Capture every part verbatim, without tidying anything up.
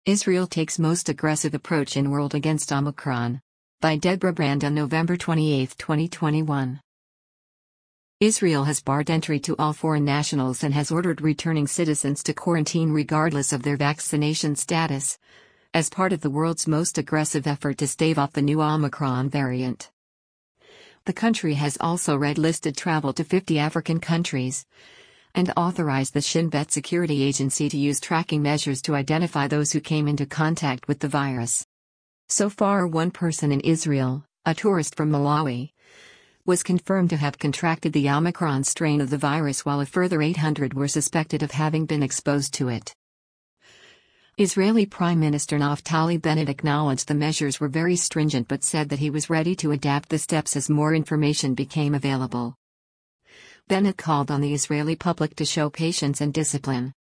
Israel takes most aggressive approach in world against Omicron. By Deborah Brand on November twenty-eighth, twenty twenty-one. Israel has barred entry to all foreign nationals and has ordered returning citizens to quarantine regardless of their vaccination status, as part of the world's most aggressive effort to stave off the new Omicron variant. The country has also red-listed travel to fifty African countries, and authorized the Shin Bet security agency to use tracking measures to identify those who came into contact with the virus. So far, one person in Israel, a tourist from Malawi, was confirmed to have contracted the Omicron strain of the virus, while a further eight hundred were suspected of having been exposed to it. Israeli Prime Minister Naftali Bennett acknowledged the measures were very stringent but said that he was ready to adapt the steps as more information became available. Bennett called on the Israeli public to show patience and discipline.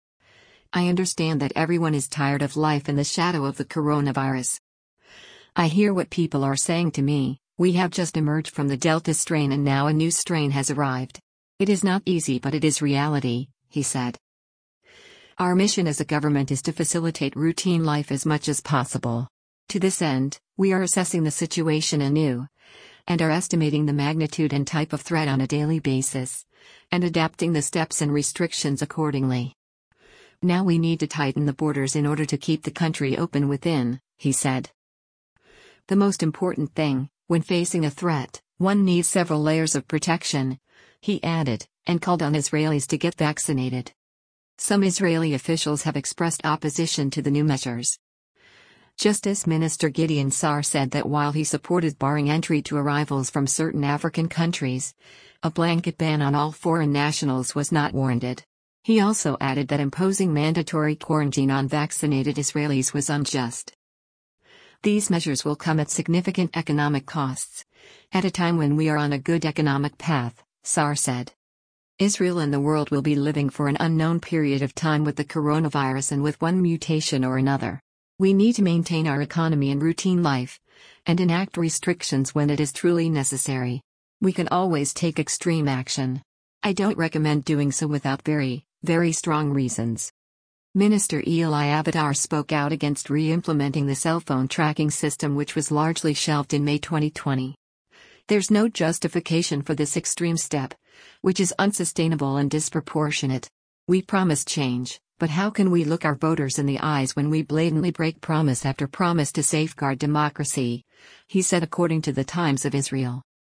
"I understand that everyone is tired of life in the shadow of the coronavirus. I hear what people are saying to me. We have just emerged from the Delta strain and now a new strain has arrived. It is not easy, but it is reality," he said. "Our mission as a government is to facilitate routine life as much as possible. To this end, we are assessing the situation anew, and are estimating the magnitude and type of threat on a daily basis, and adapting the steps and restrictions accordingly. Now we need to tighten the borders in order to keep the country open within," he said. "The most important thing, when facing a threat, one needs several layers of protection," he added, and called on Israelis to get vaccinated. Some Israeli officials have expressed opposition to the new measures. Justice Minister Gideon Sa'ar said that while he supported barring entry to arrivals from certain African countries, a blanket ban on all foreign nationals was not warranted. He also added that imposing mandatory quarantine on vaccinated Israelis was unjust. "These measures will come at significant economic costs, at a time when we are on a good economic path," Sa'ar said. "Israel and the world will be living for an unknown period of time with the coronavirus and with one mutation or another. We need to maintain our economy and routine life, and enact restrictions when it is truly necessary. We can always take extreme action. I don't recommend doing so without very, very strong reasons." Minister Eli Avitar spoke out against re-implementing the cell phone tracking system, which was largely shelved in May twenty twenty. "There's no justification for this extreme step, which is unsustainable and disproportionate. We promised change, but how can we look our voters in the eyes when we blatantly break promise after promise to safeguard democracy?" he said, according to the Times of Israel.